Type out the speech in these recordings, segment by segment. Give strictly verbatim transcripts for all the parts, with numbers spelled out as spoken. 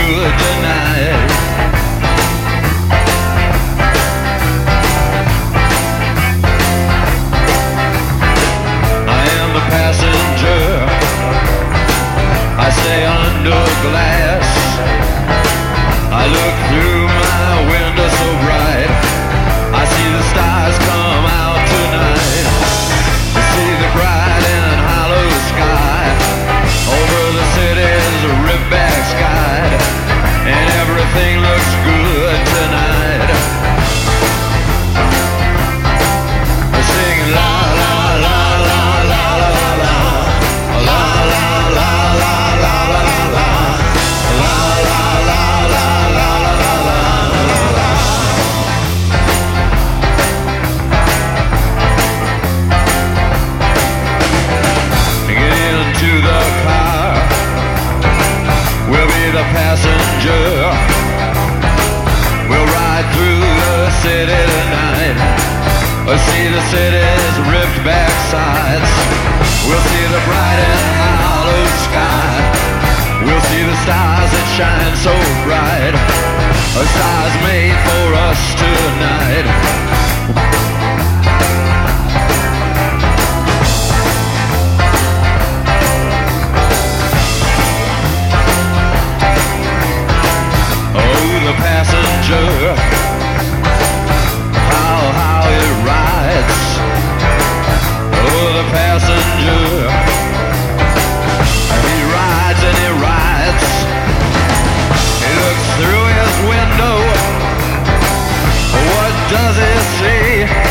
good tonight. I am the passenger, I stay under glass. I look through my window so bright, I see the stars come out tonight. I see the bright and hollow sky over the city's ripped back sky, and everything looks good tonight. I sing la la la la la la la la la la la la la la la la la la la. Get into the car, we'll be the passenger. We'll ride through the city tonight. We'll see the city's ripped back sides. We'll see the bright and hollow sky. We'll see the stars that shine so bright. A stars made for us tonight. The passenger, how, how it rides. Oh, the passenger, he rides and he rides. He looks through his window, what does he see?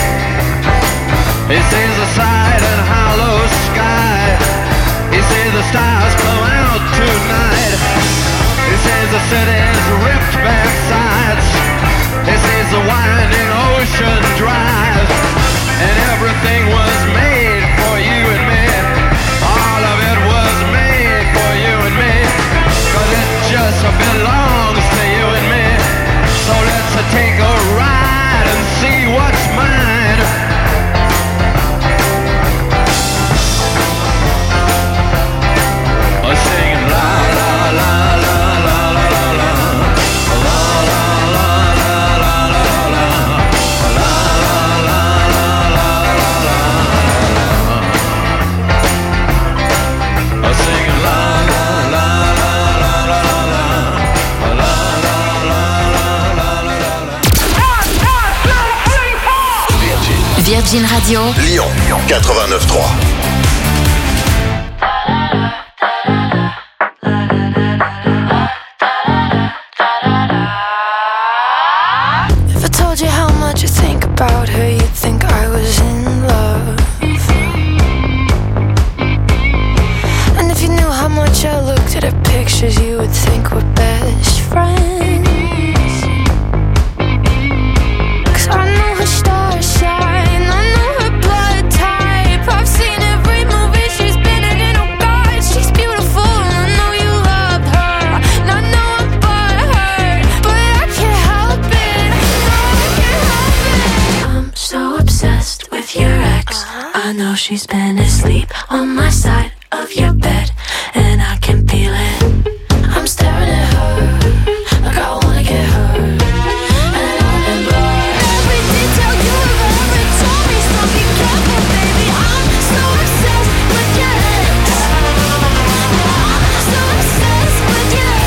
He sees the side and hollow sky. He sees the stars come out tonight. He sees the city's ripped back sides. He sees the winding ocean drive. And everything was made for you and me. All of it was made for you and me. Cause it just belongs to you and me. So let's take a ride and see what's mine. Singing la la la la. Virgin Radio Lyon quatre-vingt-neuf trois. If I told you how much I think about her, you'd think I was in love. And if you knew how much I looked at her pictures, you would think we're best friends. I know she's been asleep on my side of your bed, and I can feel it. I'm staring at her like I wanna get her, and I remember every detail you ever told me. So be careful, baby. I'm so obsessed with your ex. I'm so obsessed with your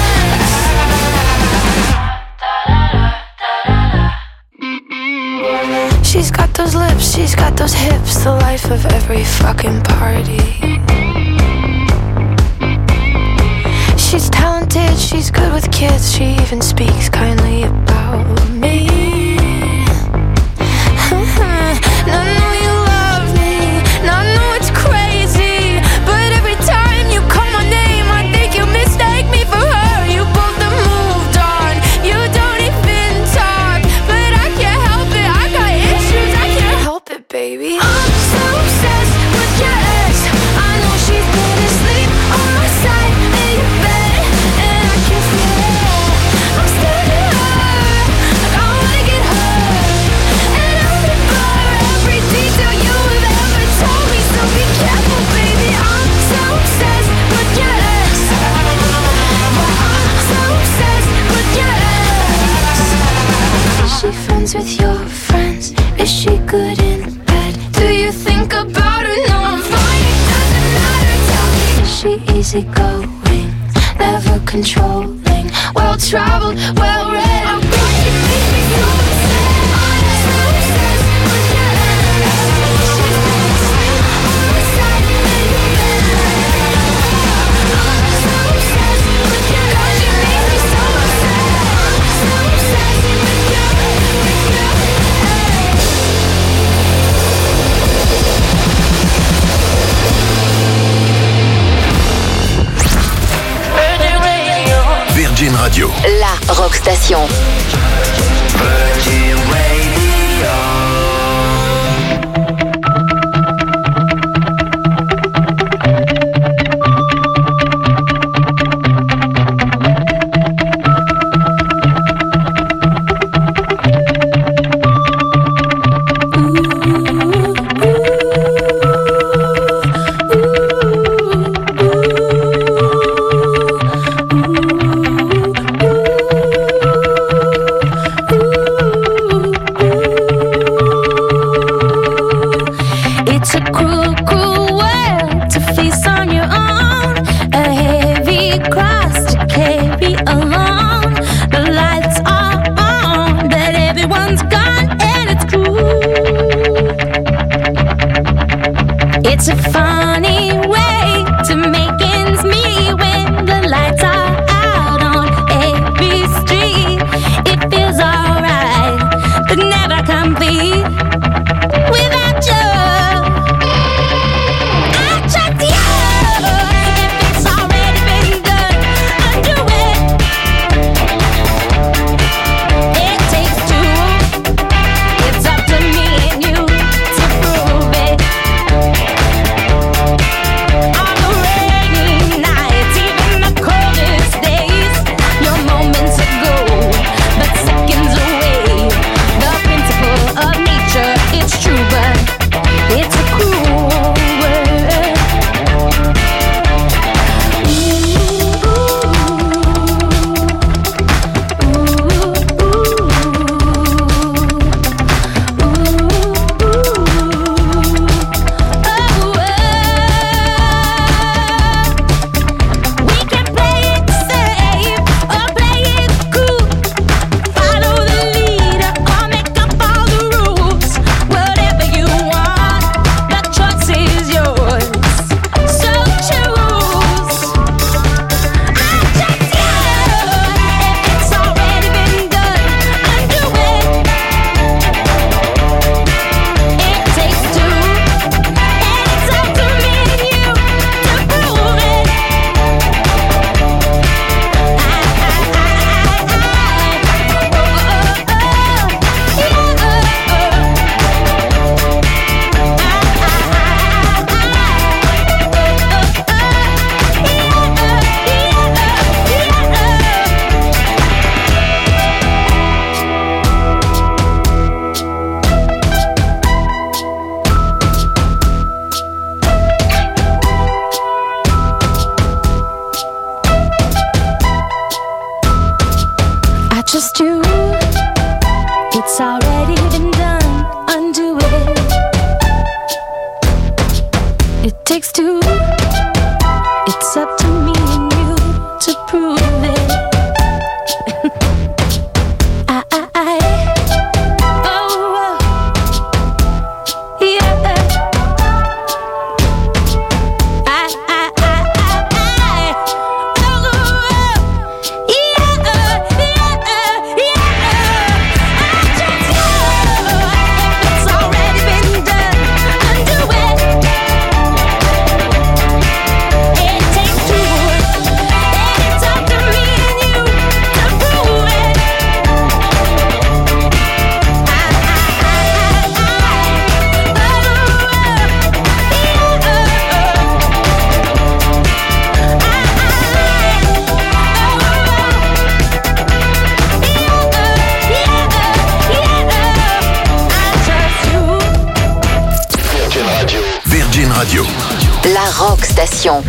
ex. She's got those lips, she's got those hips, the life of every fucking party. She's talented, she's good with kids, she even speaks kindly about me. And I know you love me, and I know it's crazy, but every time you call my name, I think you mistake me for her. You both have moved on, you don't even talk, but I can't help it, I got issues, I can't help it, baby. I'm so obsessed with your ex. I know she's been asleep on my side in your bed, and I can feel it. I'm staring at her she easygoing, never controlling, well traveled, well read. Oh God, she makes me so obsessed, so obsessed with you. She's all beside me in the bed. So obsessed with you. God, she makes me so obsessed, so obsessed with you, with you. Virgin Radio. La Rock Station. Virgin Radio. Radio. La Rock Station.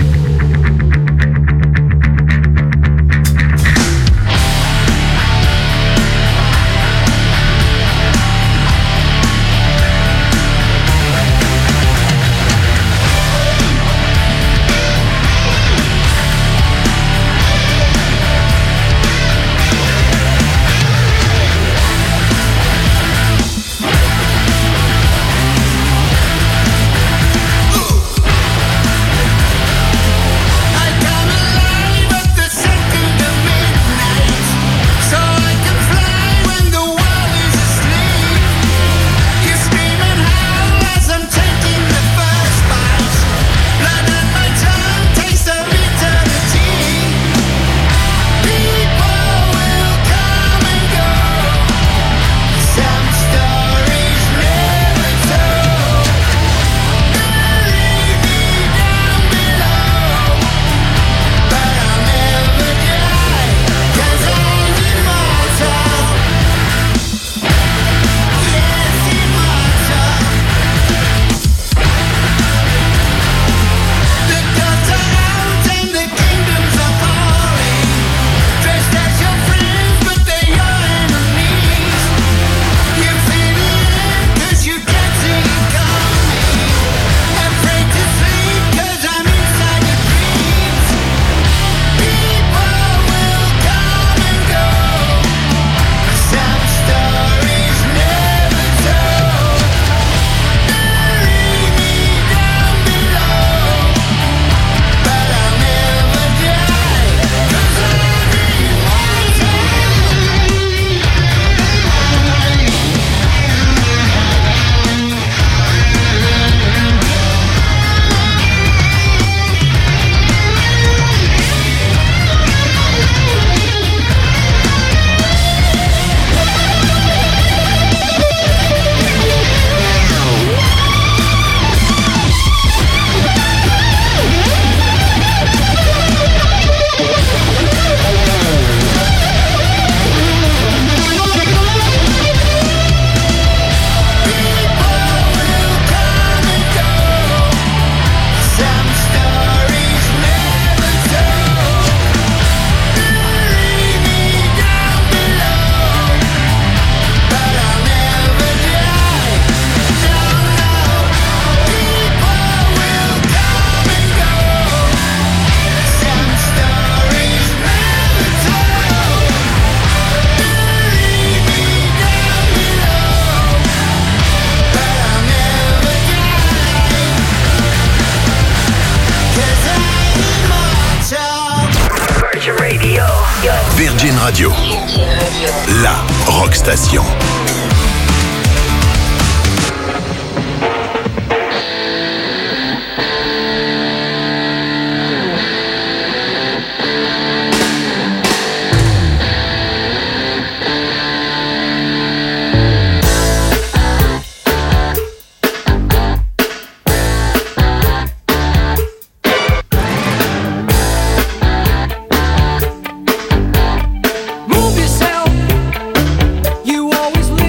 Radio. La Rock Station. Move yourself. You always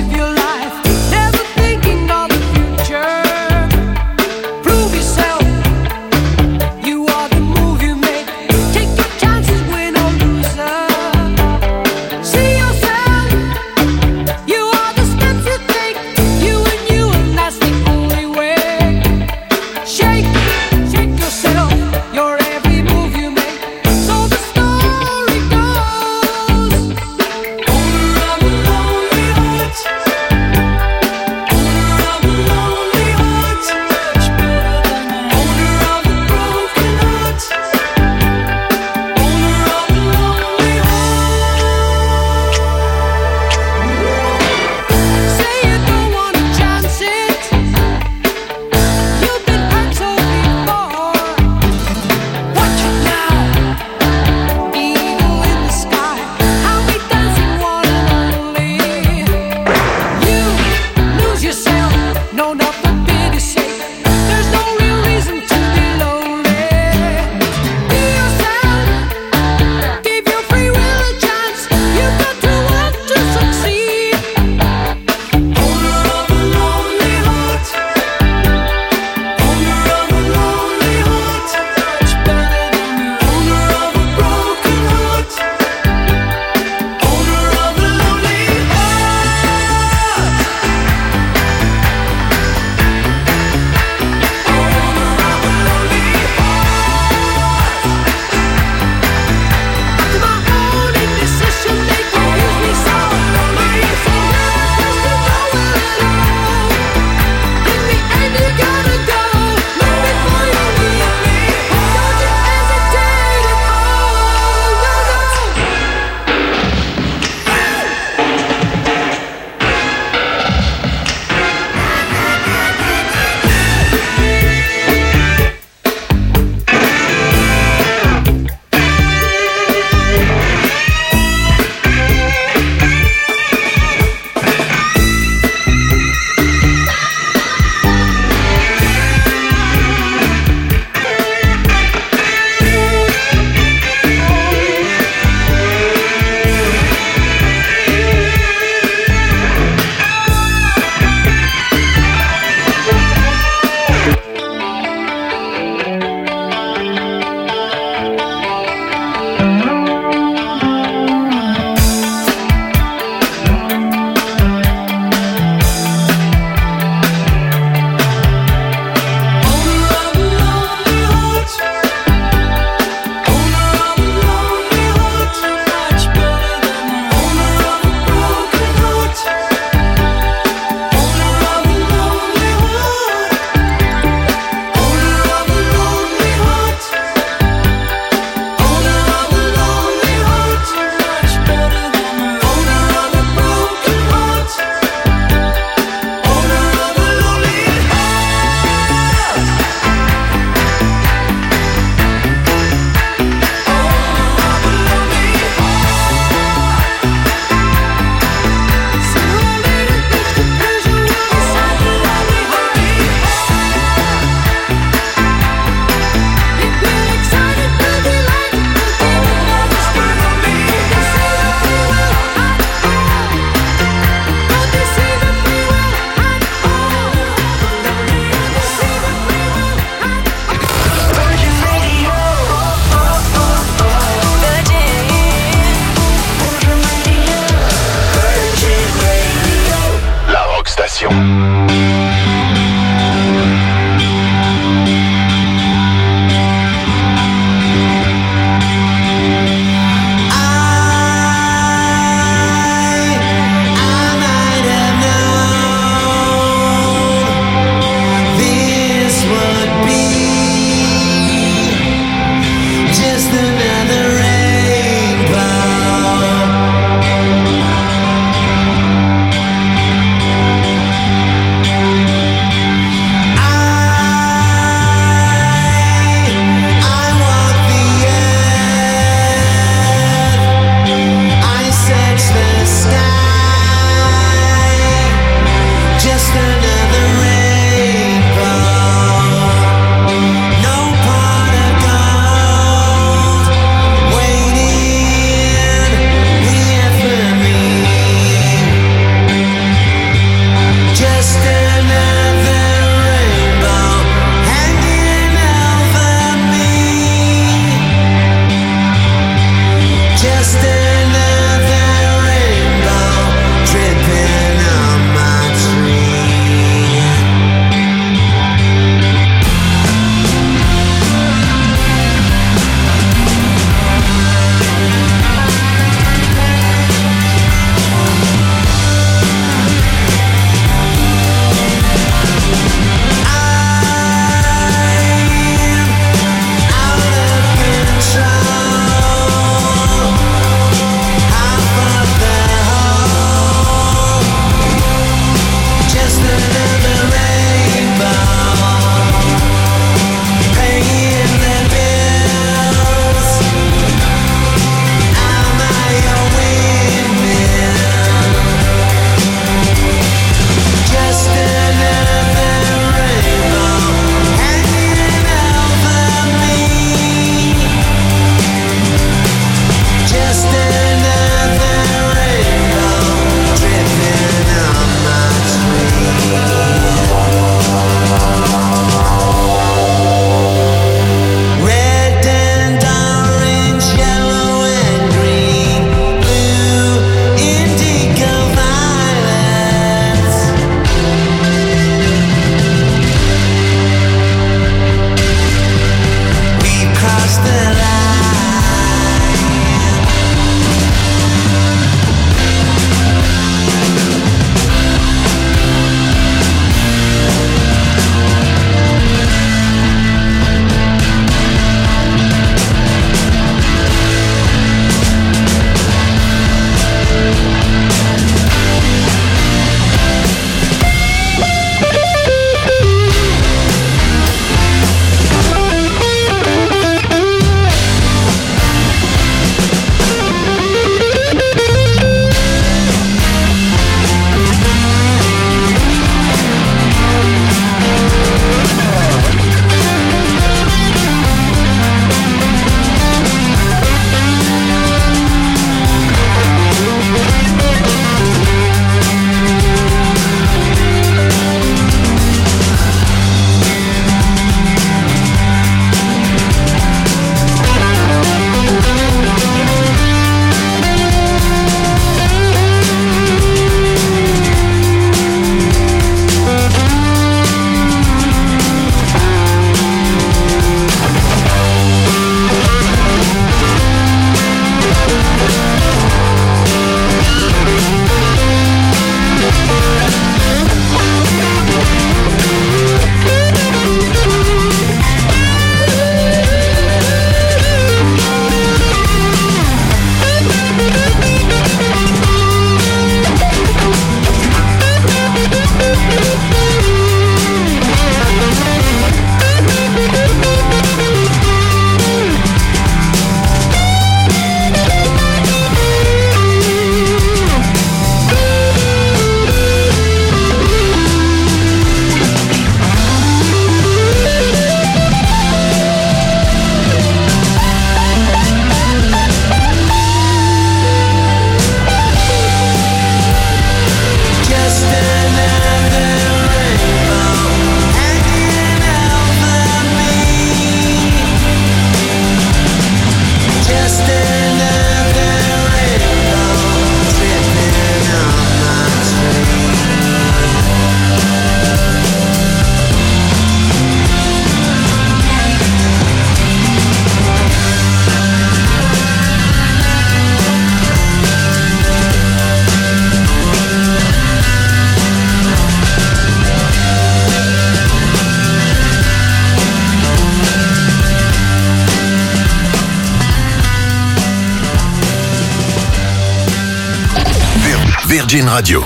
Virgin Radio.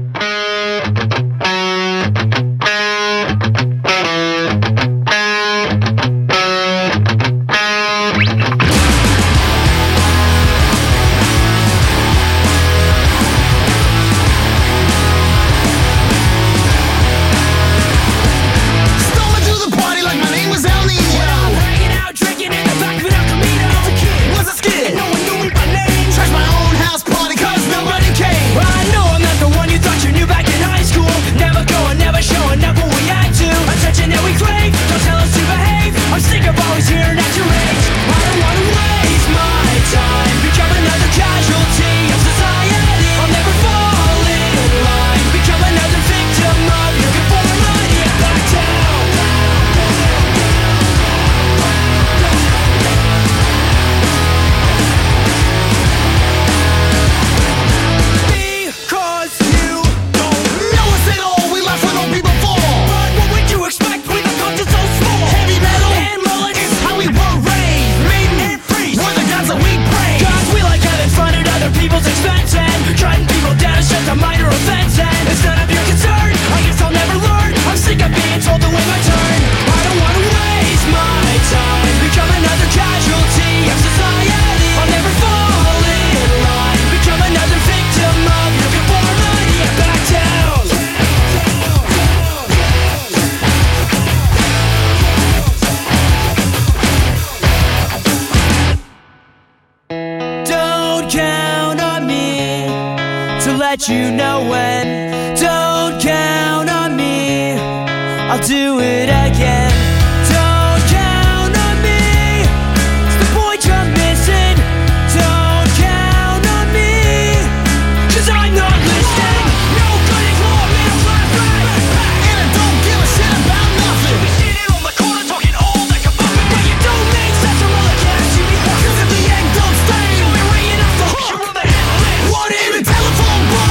You know when. Don't count on me, I'll do it again. Don't count on me, it's the point you're missing. Don't count on me, cause I'm not listening. No cutting floor, middle class rap, and I don't give a shit about nothing. We sitting on the corner talking all that kaboom, but you don't make sense of all the cash you be working. Cause if the egg don't stay, you'll be ringing off the hook. You're on the handle it. What in the telephone bar?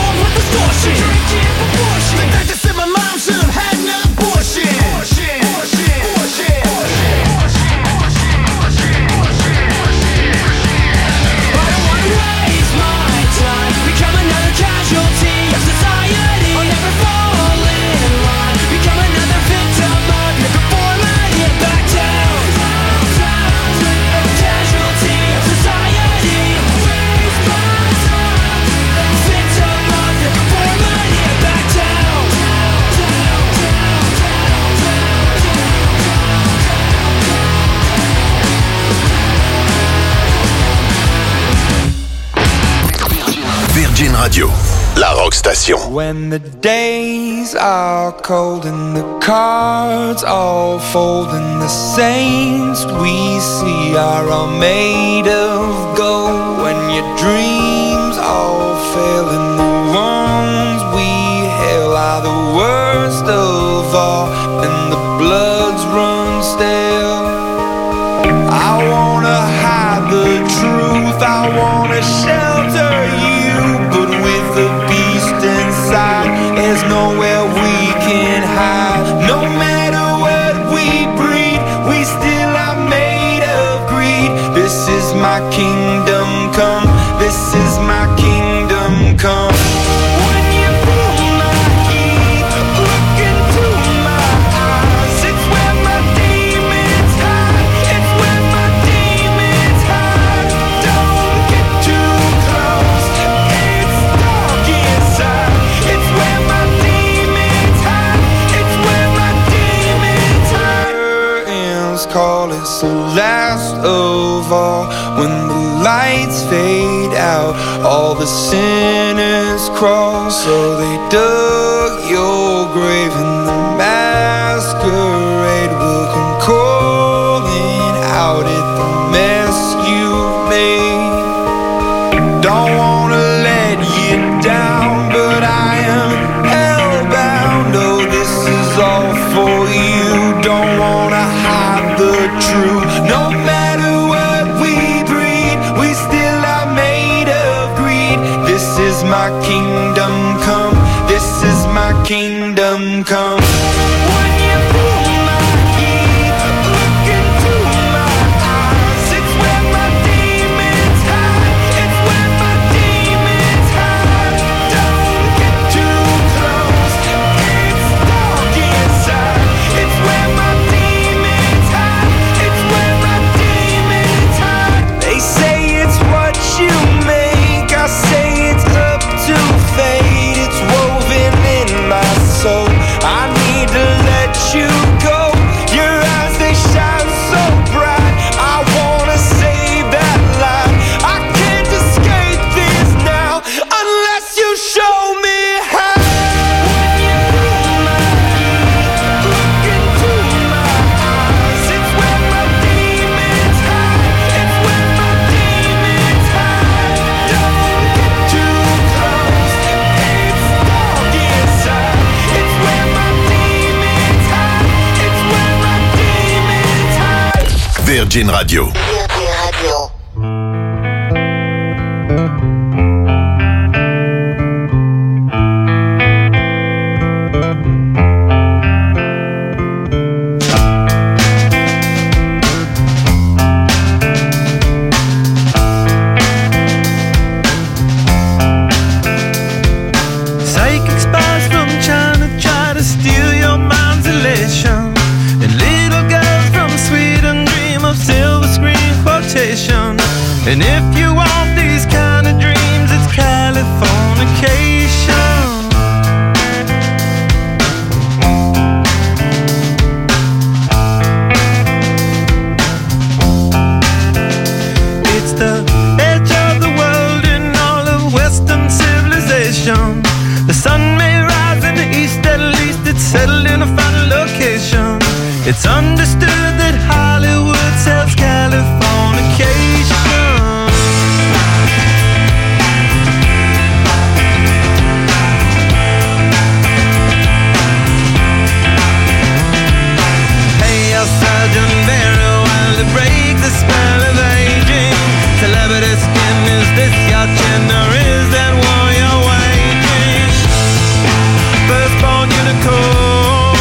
Drinking proportion. The doctor said my mom should have had an abortion. Abortion. Abortion. Abortion. I don't wanna waste my time, become another casualty of society. I'll never fall in line, become another victim of your conformity. Back down, casualty of society. Waste my time, victim of your conformity. Back down, Virgin Radio, la rock station. when the days are cold and the cards all fold and the saints we see are all made of gold, when your dreams all fail and the ones we hail are the worst of all and the bloods run stale. I wanna hide the truth, I wanna shelter you, but with the beast inside, there's nowhere we can hide. No matter what we breed, we still are made of greed. This is my kingdom come, this is my kingdom come. When you pull my key, look into my eyes, it's where my demons hide, it's where my demons hide. Don't get too close, it's dark inside, it's where my demons hide, it's where my demons hide. Curtains call, it's the last of all. When the lights fade out, all the sinners crawl. So they dug your grave and the masquerade will come calling out at the mess you've made. Don't wanna let you down, but I am hellbound. Oh, this is all for you. Don't wanna hide the truth. No matter what we breed, we still are made of greed. This is my kingdom come, this is my kingdom come. Virgin Radio. Virgin Radio. And if you want these kind of dreams, it's Californication. It's the edge of the world in all of Western civilization. The sun may rise in the east, at least it's settled in a final location. It's understood that Hollywood sells Californication. Celebrity skin, is this your chin or is that war you're waging? Firstborn unicorn,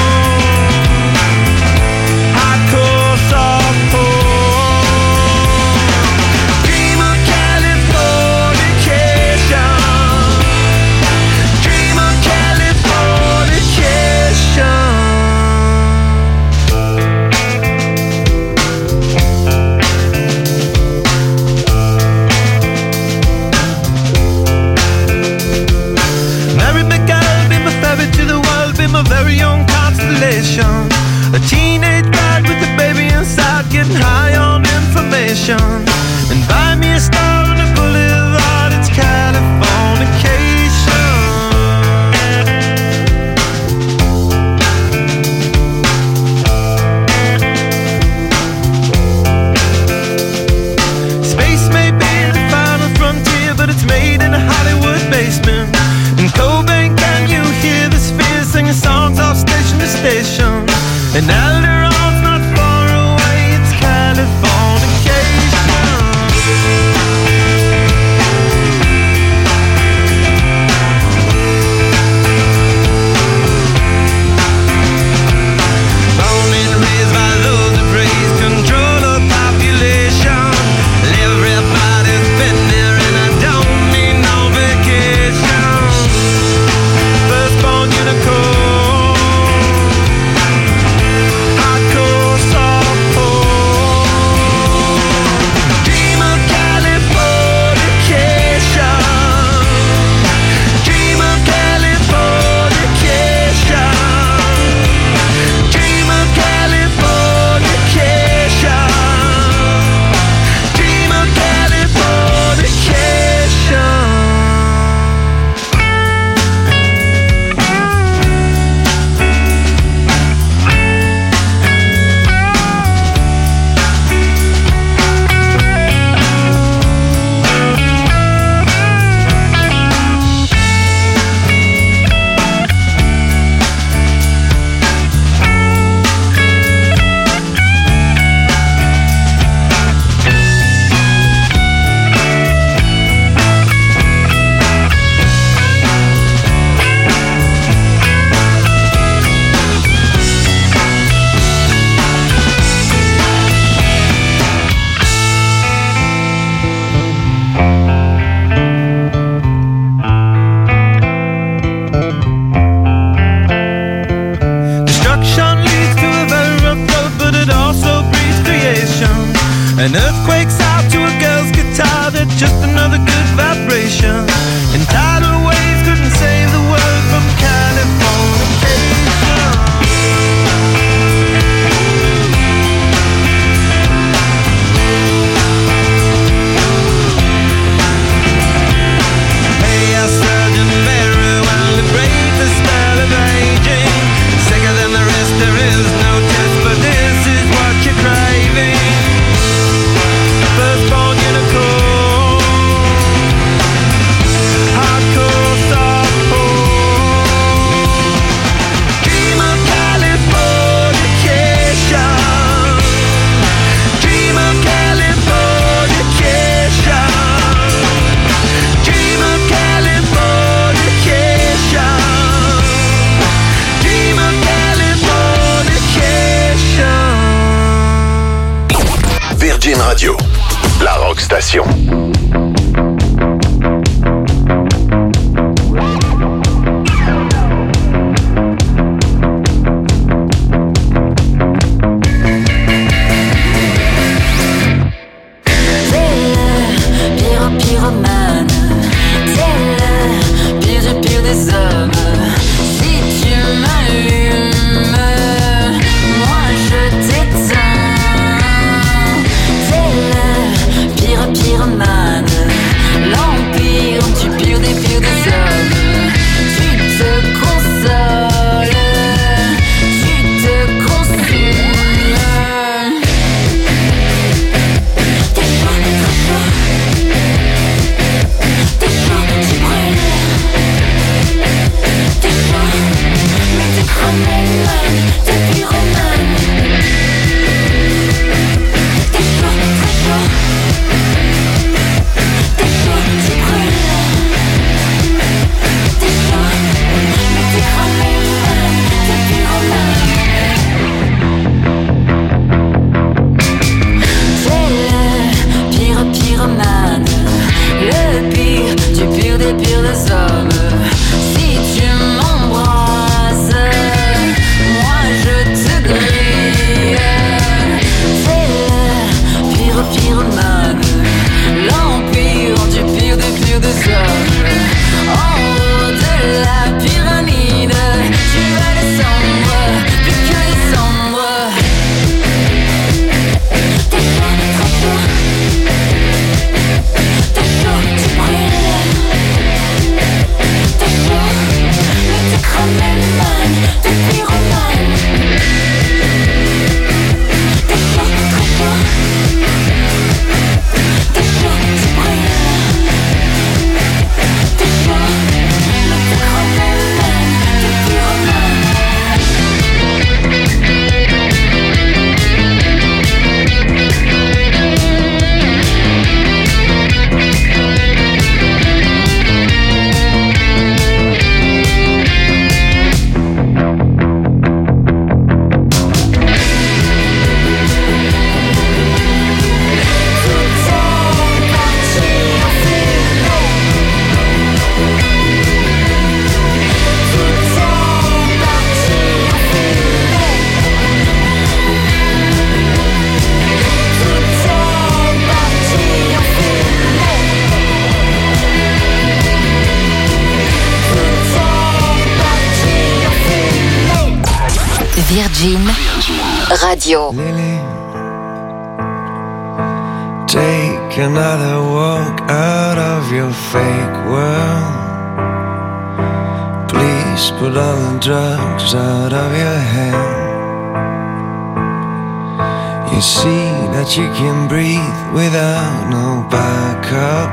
hardcore softcore. Dream of Californication. Dream of Californication. A very young constellation, a teenage bride with a baby inside, getting high on information. And buy me a star on the boulevard, it's Californication. Space may be the final frontier, but it's made in a Hollywood basement. In Cobain, can you hear the spheres singing songs off station to station? And Alderon's not far away, it's Californication. Born and raised by those that praise control of population. Everybody's been there and I don't need no vacation. Firstborn unicorn, hardcore softcore. Dream of Californication. Dream of Californication. Dream of Californication. Dream of Californication. Destruction leads to a very rough road, but it also breeds creation. An earthquake's out to a girl's guitar, that's just another good vibration. And tidal waves couldn't save the world from Californication. Hey, I surgeon very well to break the spell of aging. Sicker than the rest, there is no test, but this is what you're craving. Firstborn unicorn, hardcore La Rock Station. Virgin Radio. Lily, take another walk out of your fake world. Please put all the drugs out of your head. You see that you can breathe without no backup.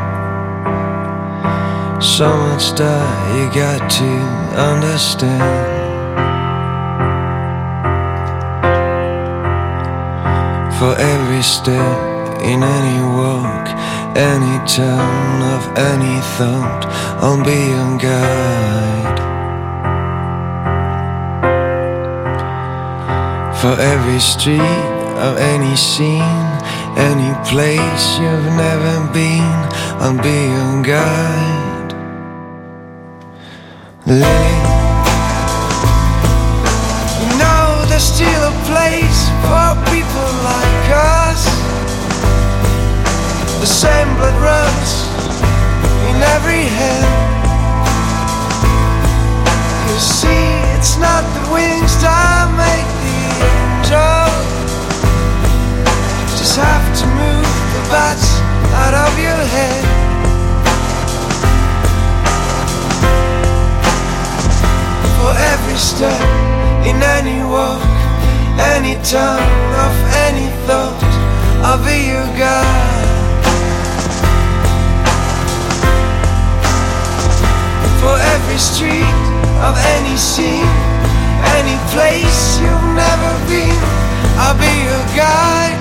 So much that you got to understand. For every step in any walk, any turn of any thought, I'll be your guide. For every street of any scene, any place you've never been, I'll be your guide. Lily, you know there's still a place for people like us. The same blood runs in every head. You see, it's not the wings that make the angel. Just have to move the bats out of your head. For every step in any walk, any turn of any thought, I'll be your guide. For every street of any scene, any place you've never been, I'll be your guide.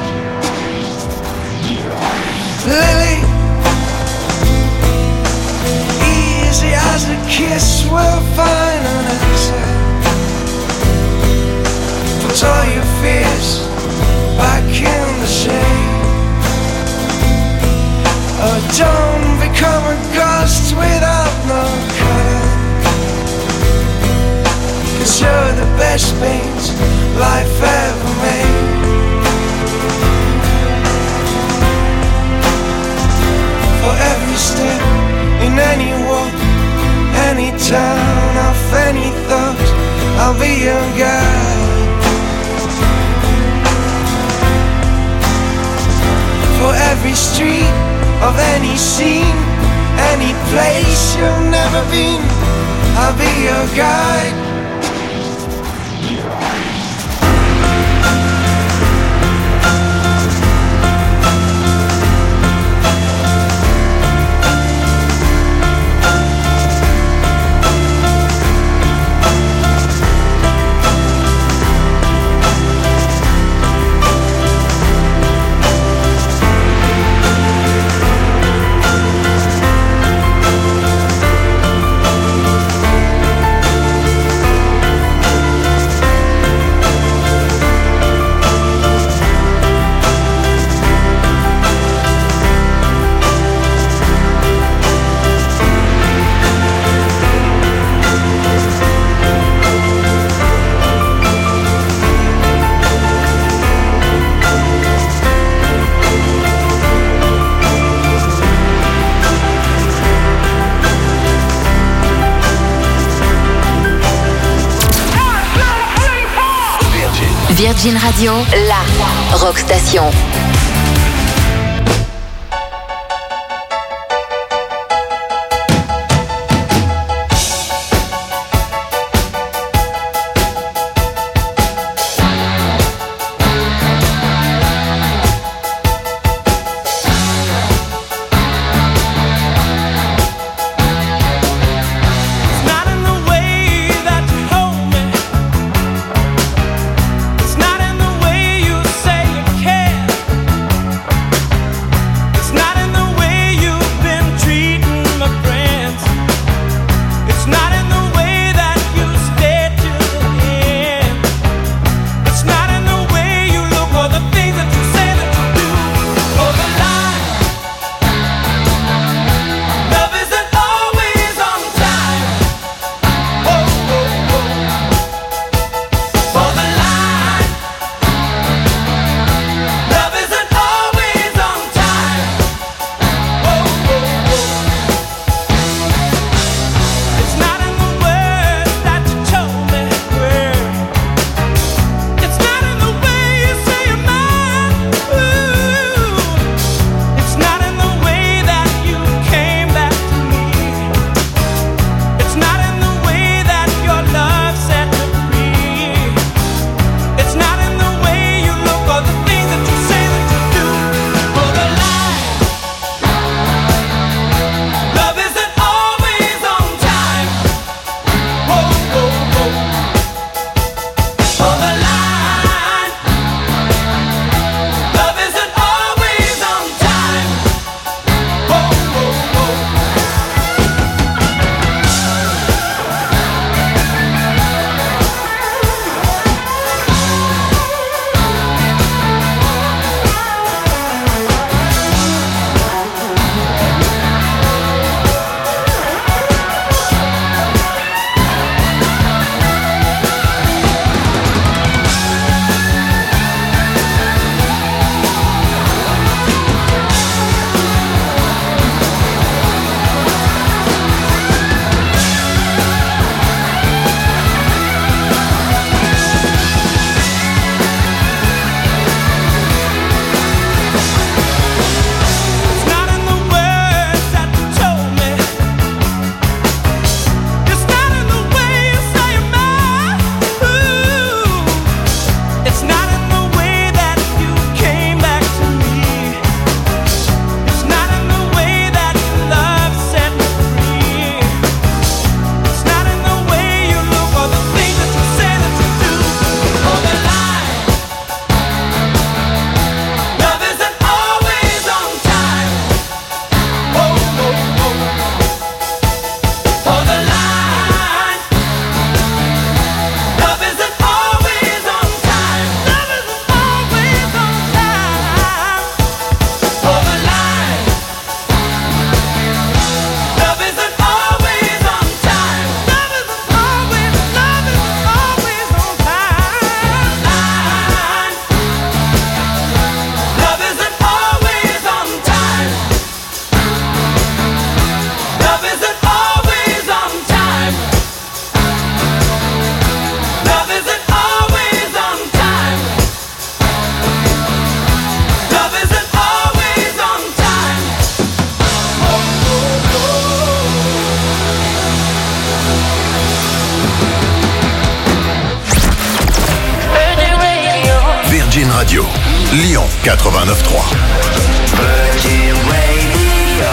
Lily, easy as a kiss will find an answer. Put all your fears back in the shade. don't become a ghost without no color. Cause you're the best things life ever made. For every step in any walk, any town, of any thought, I'll be your guide. For every street of any scene, any place you've never been, I'll be your guide. Virgin Radio, la rock station. It's not in the way you say you care. Radio. Lyon quatre-vingt-neuf trois. Virgin Radio.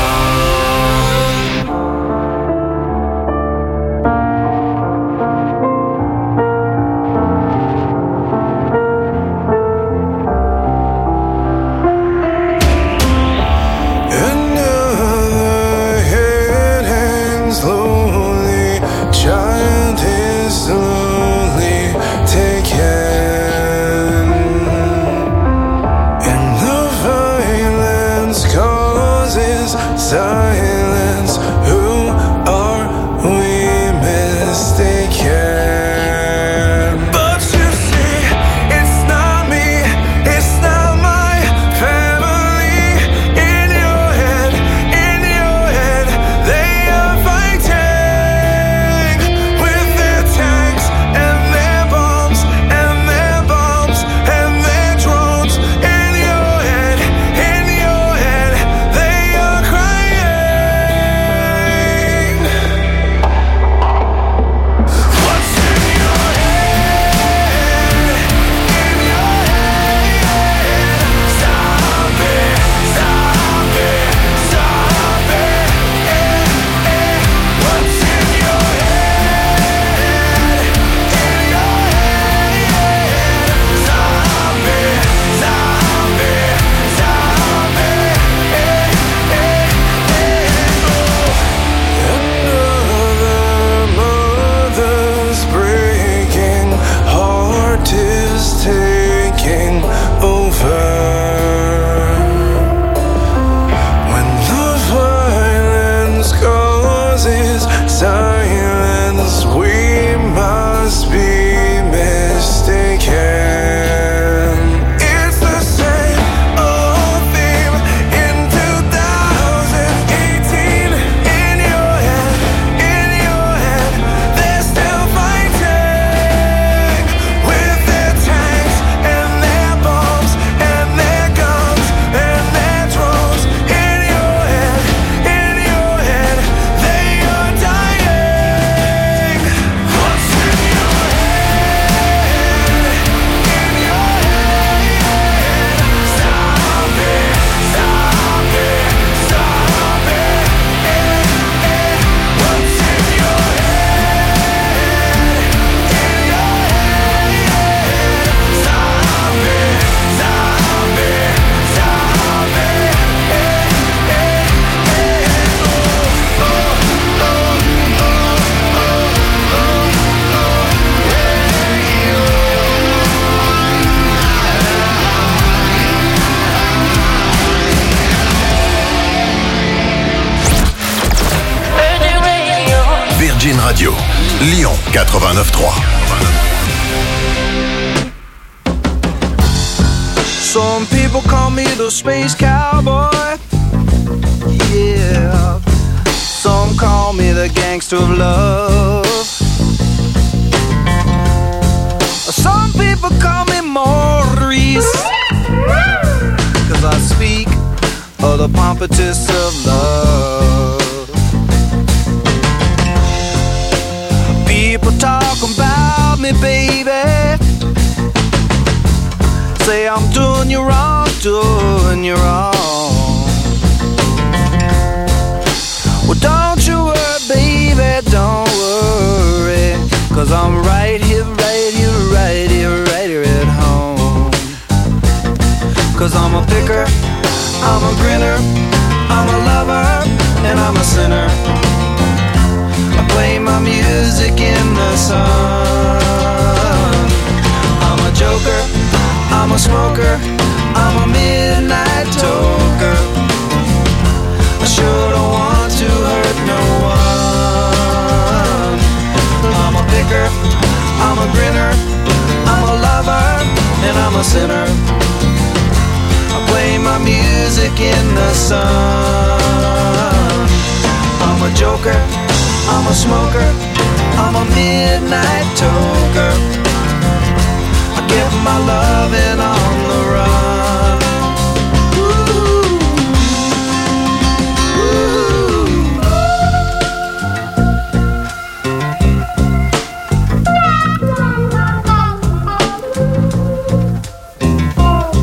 Radio. Lyon quatre-vingt-neuf trois. Some people call me the space cowboy. Yeah. Some call me the gangster of love. Some people call me Maurice, 'cause I speak of the pompatus of love. People talk about me, baby. Say I'm doing you wrong, doing you wrong. Well, don't you worry, baby, don't worry, 'cause I'm right here, right here, right here, right here at home. 'Cause I'm a picker, I'm a grinner, I'm a lover, and I'm a sinner. I play my music in the sun. I'm a joker, I'm a smoker, I'm a midnight toker. I sure don't want to hurt no one. I'm a picker, I'm a grinner, I'm a lover, and I'm a sinner. I play my music in the sun. I'm a joker, I'm a smoker, I'm a midnight toker. I get my loving on the run. Ooh. Ooh.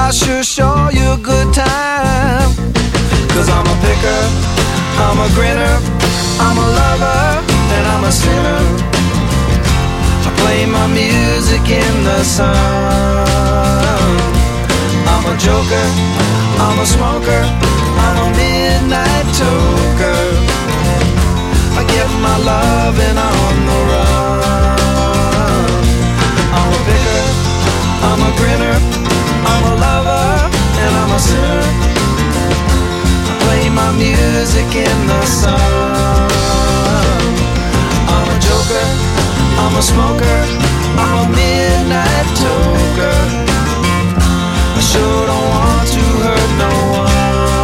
I'll sure show you a good time. Cause I'm a picker, I'm a grinner, I'm a lover, and I'm a sinner. I play my music in the sun. I'm a joker, I'm a smoker, I'm a midnight toker. I get my loving on the run. I'm a picker, I'm a grinner, I'm a lover, and I'm a sinner. I play my music in the sun. I'm a joker, I'm a smoker, I'm a midnight toker. I sure don't want to hurt no one.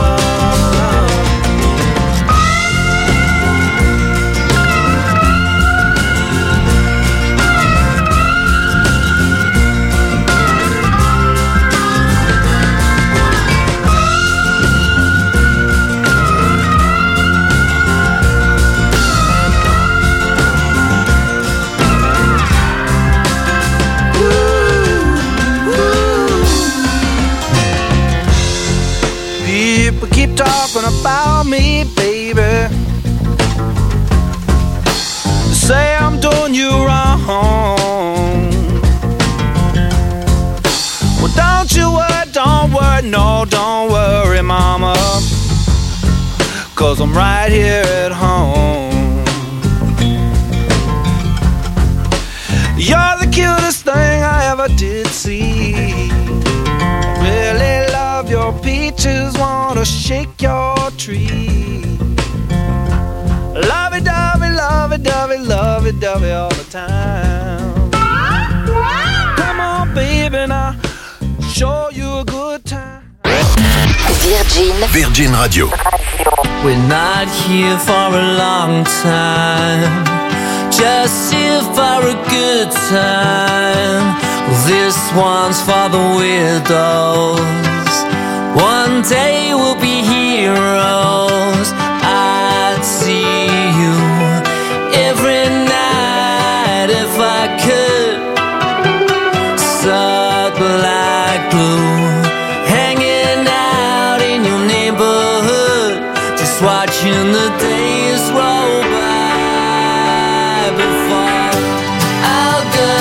Keep talking about me, baby. Say I'm doing you wrong. Well, don't you worry, don't worry, no, don't worry, mama. Cause I'm right here at home. You're the cutest thing I ever did see. Really love your peaches, wanna shake your tree. Lovey-dovey, lovey-dovey, lovey-dovey all the time. Come on, baby, now show you a good time. Virgin. Virgin Radio. We're not here for a long time, just here for a good time. This one's for the widows. One day we'll be heroes. I'd see you every night if I could. Stuck like glue, hanging out in your neighborhood, just watching the days roll by before I'll go.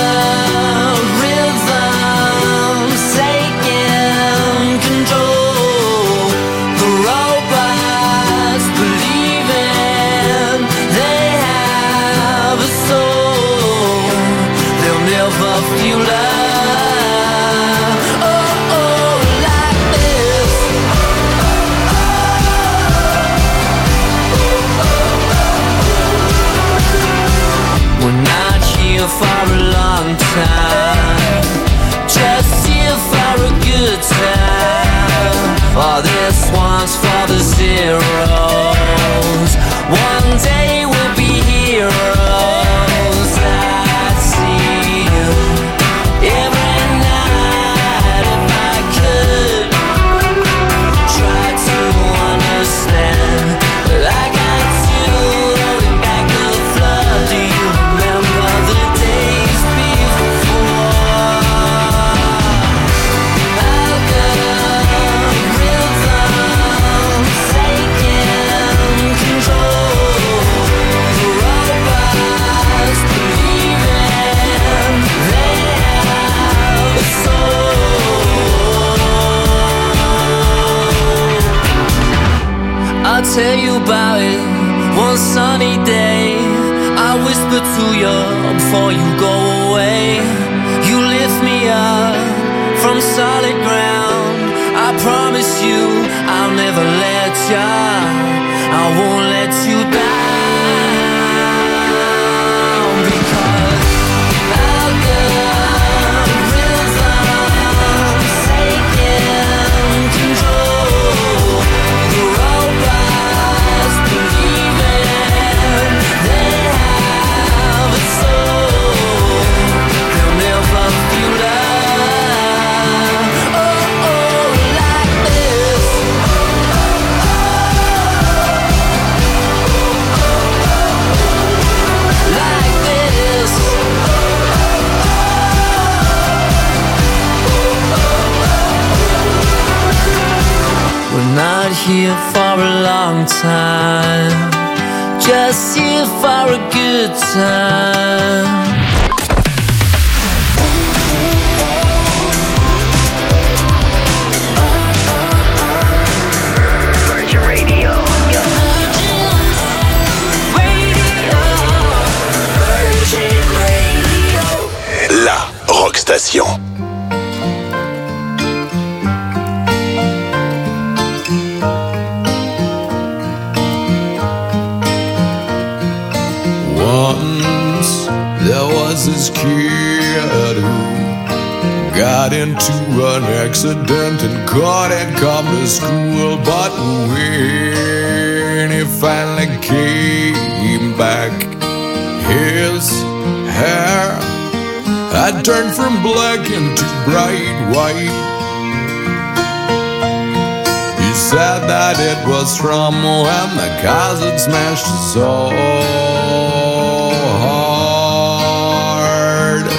For a long time, just here for a good time. Oh, this one's for the zeros. One day we'll be heroes. I'd see you every night if I could. Try to understand, but I got you holding back the flood. Do you remember the days before? I'll go rhythm, taking control. The robots believing they have a soul. I'll tell you about it one sunny day. I whisper to you before you go away. You lift me up from solid ground. I promise you I'll never let you. I won't let you down, because I'll go rhythm, taking control. The robots believing they have a soul. They'll never feel love. Oh, oh, like this. not here for a long time, just here for a good time. Virgin Radio. Virgin Radio. La Rock Station. Once there was this kid who got into an accident and couldn't come to school. But when he finally came back, his hair had turned from black into bright white. He said that it was from when the cars had smashed his soul hard.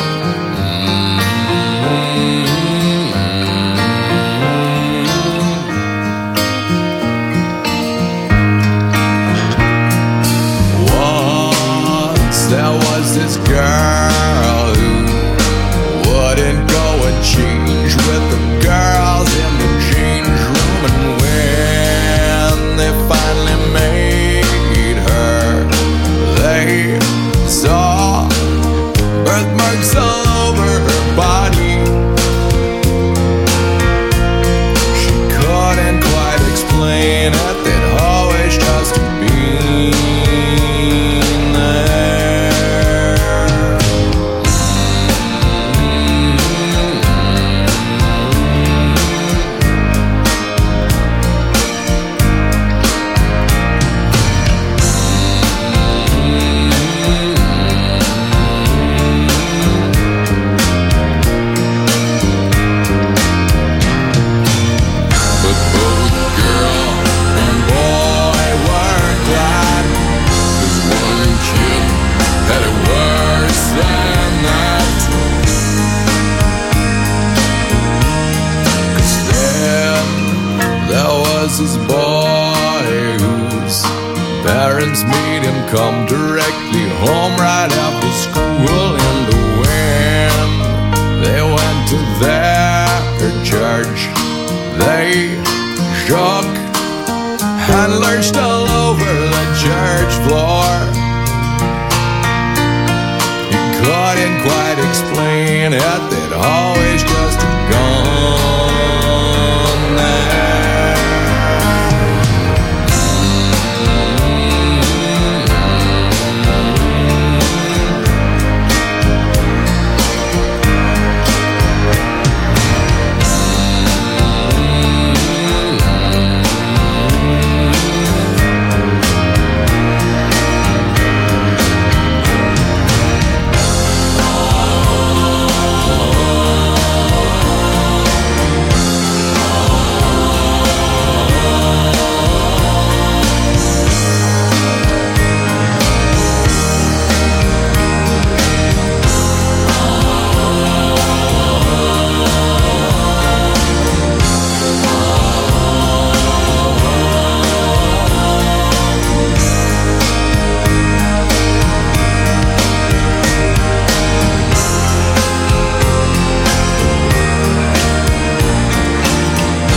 Once there was this girl who wouldn't go and change with the girls in the change room, and when they finally made her, they saw birthmarks all over her body. She couldn't quite explain it, they'd always just been there. But both girl and boy were glad, 'cause one kid had it worse than that. 'Cause then there was this boy whose parents made him come directly home right after school. And when they went to their church, they shook and lurched all over the church floor. He couldn't quite explain it, they'd always just